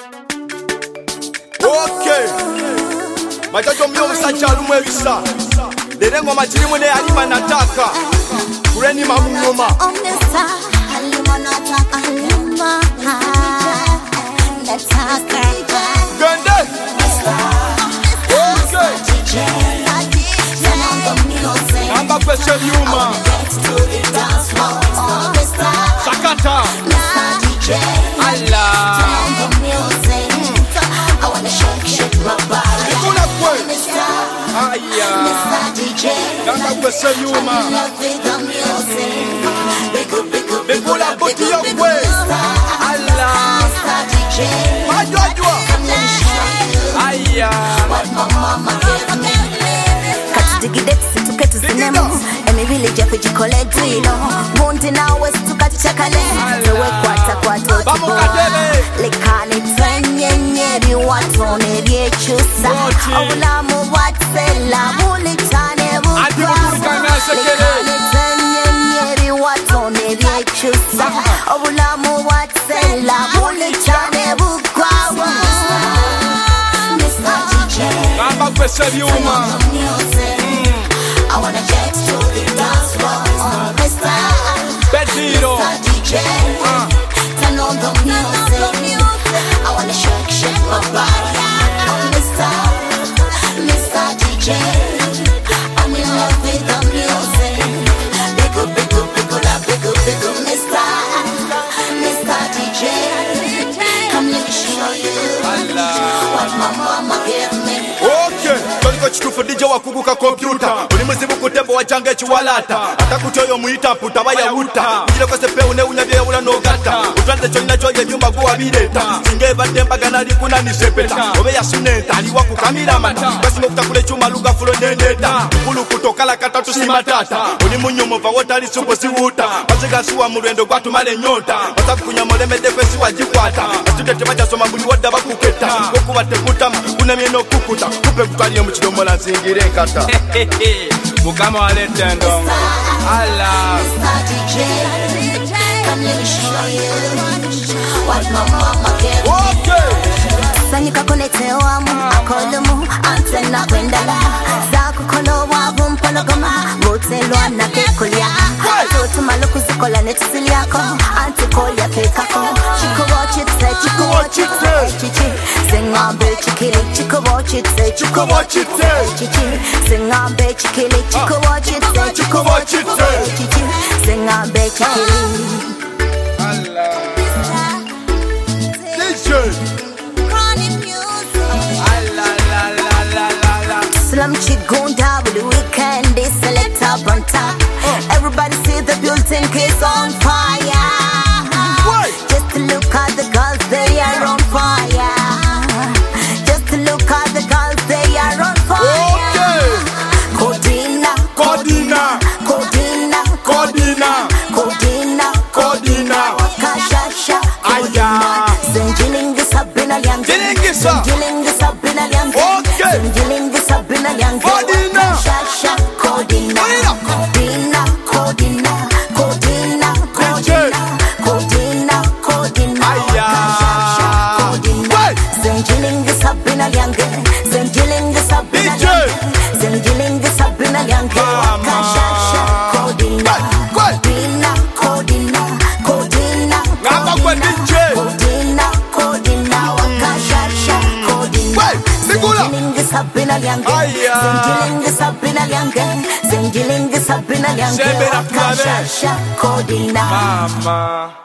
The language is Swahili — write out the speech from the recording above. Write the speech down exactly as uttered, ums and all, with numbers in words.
Okay. Machacho myo msachalu mwevisa. Derengo machiri mwene halima nataka. Kureni mamungoma. Omnesa halima nataka halima. Nataka. Gende. Okay. Namba question yuma. Sakata. Allah. Nikula kwe. Aya. Namba question yuma. Nikula buti yo kwe. Allah. Majwa. Aya. Digidexi tuketu sinemu Emi village yafe jikole drilo Mundi na wesi tukachakale Zewe kwata kwa totibo Lekani tenye nyeri watone viechusa Obulamu watsela mulitane bukawa Lekani tenye nyeri watone viechusa Obulamu watsela mulitane bukawa Mister D J Namba question yuma. I wanna jet to the dance floor, oh, Mister Bediro. D J, uh. Turn on the music. I wanna shake, shake my body, oh, Mister Mister D J, I'm in love with the music. Big up, big up, big up, big up, big up, Mister Mister D J, come let me show you what my mama gave me. Okay. Chitufu D J wakuguka kompyuta ulimuzibu kutembo wachange chiwalata atakuchoyo muita puta baya uta ujile kwa sepe une unyabye ula nogata utwande choina choye nyumba kuwa bideta singeba temba ganali kuna nisepeta obe ya suneta aliwa kukamila mata basi mkutakule chuma luga fulo neneta ulu kutokala katatu simatata ulimunyomo va wotali supo siwuta wazika suwa murendo kwa tumale nyota wasafu kunyamole medefesi wajikwata atutete macha soma mbuli wada bakuketa koku watekutama kuna mieno kukuta kupe kutwalia mchido mola zingire kata Mukama walete ndongo Allah Mister D J, come let me show you what my mama gave me. Okay. Sanyika konete wamu, akolumu, antena kwendala Zaku kolo wavu mpologoma, motelwa na kekulia Toto maluku zikola netusili yako, antikolia kekako Chiku wachite, chiku wachite, chichi Zingambe chikili, chiku wachite, chiku wachite, chichi Zingambe chikili, chiku wachite, chiku wachite, chichi Zingambe chikili Allah D J Slam Chigunda with the weekend, they select up on top. Everybody see the building is on fire. Just to look at the girls, they are on fire. Just to look at the girls, they are on fire. Codina, Codina, Codina, Codina, Codina, Codina, Kashasha, Aya. Zenjilingi Sabina Yang, Jilingi sa. Zenjilingi Sabina Yang, Okay. Zenjilingi Sabina Yang, Codina. Kashasha, Codina, Codina, Codina, Codina, Codina, Codina, Codina, Aya. Kashasha, Codina, Zenjilingi Sabina Yang, Zenjilingi Sabina D J. Yang, Zenjilingi Sabina Yang, Kashasha, Codina, Codina, Codina, Codina, Ngapa kwa D J. Codina, Codina, Wakashasha, Codina. Nikula. Zenjilingi Sabina Yang, Aya. Zenjilingi Sabina Yang, Zenjilingi Sabina Yang, Shebe na tunabe. Wakashasha, Codina. Mama